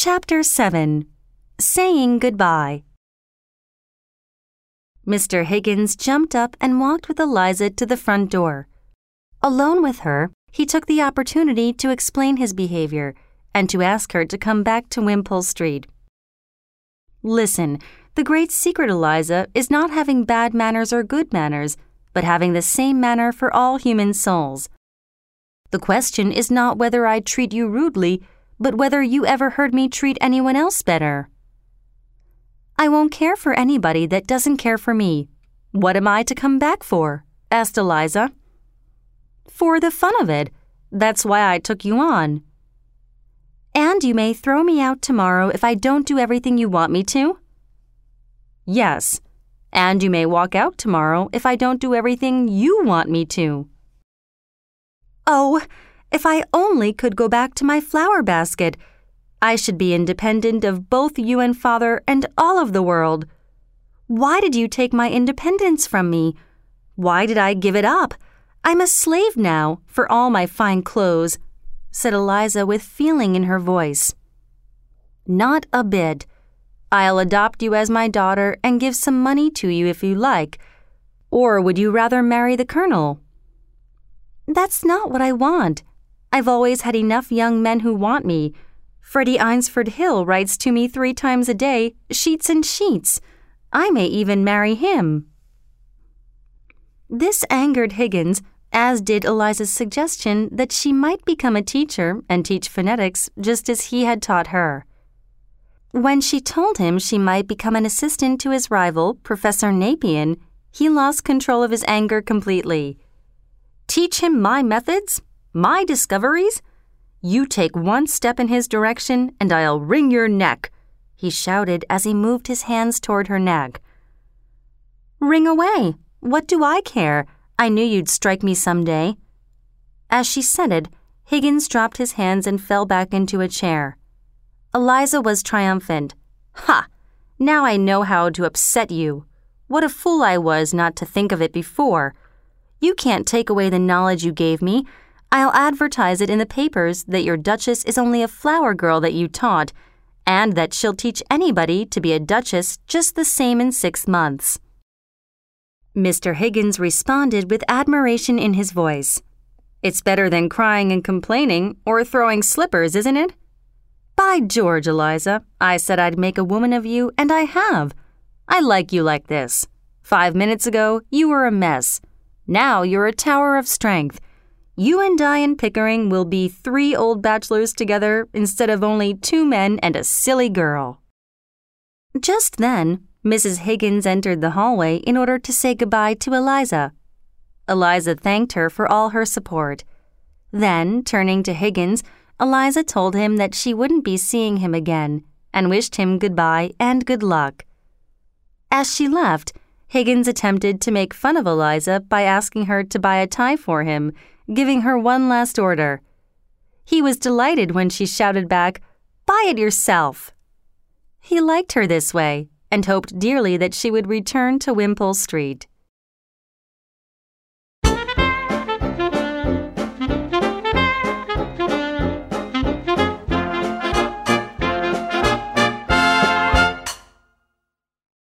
Chapter 7. Saying Goodbye. Mr. Higgins jumped up and walked with Eliza to the front door. Alone with her, he took the opportunity to explain his behavior and to ask her to come back to Wimpole Street. Listen, the great secret, Eliza, is not having bad manners or good manners, but having the same manner for all human souls. The question is not whether I treat you rudely, but whether you ever heard me treat anyone else better. I won't care for anybody that doesn't care for me. What am I to come back for? Asked Eliza. For the fun of it. That's why I took you on. And you may throw me out tomorrow if I don't do everything you want me to? Yes. And you may walk out tomorrow if I don't do everything you want me to. Oh, if I only could go back to my flower basket. I should be independent of both you and Father and all of the world. Why did you take my independence from me? Why did I give it up? I'm a slave now for all my fine clothes, said Eliza with feeling in her voice. Not a bit. I'll adopt you as my daughter and give some money to you if you like. Or would you rather marry the Colonel? That's not what I want. I've always had enough young men who want me. Freddie Eynsford Hill writes to me 3 times a day, sheets and sheets. I may even marry him. This angered Higgins, as did Eliza's suggestion that she might become a teacher and teach phonetics just as he had taught her. When she told him she might become an assistant to his rival, Professor Napian, he lost control of his anger completely. Teach him my methods? My discoveries? You take one step in his direction and I'll wring your neck, he shouted as he moved his hands toward her neck. Wring away. What do I care? I knew you'd strike me someday. As she said it, Higgins dropped his hands and fell back into a chair. Eliza was triumphant. Ha! Now I know how to upset you. What a fool I was not to think of it before. You can't take away the knowledge you gave me. I'll advertise it in the papers that your Duchess is only a flower girl that you taught, and that she'll teach anybody to be a Duchess just the same in 6 months. Mr. Higgins responded with admiration in his voice. It's better than crying and complaining or throwing slippers, isn't it? By George, Eliza, I said I'd make a woman of you, and I have. I like you like this. 5 minutes ago, you were a mess. Now you're a tower of strength. You and I and Pickering will be 3 old bachelors together instead of only 2 men and a silly girl. Just then, Mrs. Higgins entered the hallway in order to say goodbye to Eliza. Eliza thanked her for all her support. Then, turning to Higgins, Eliza told him that she wouldn't be seeing him again and wished him goodbye and good luck. As she left, Higgins attempted to make fun of Eliza by asking her to buy a tie for him, giving her one last order. He was delighted when she shouted back, "Buy it yourself." He liked her this way and hoped dearly that she would return to Wimpole Street.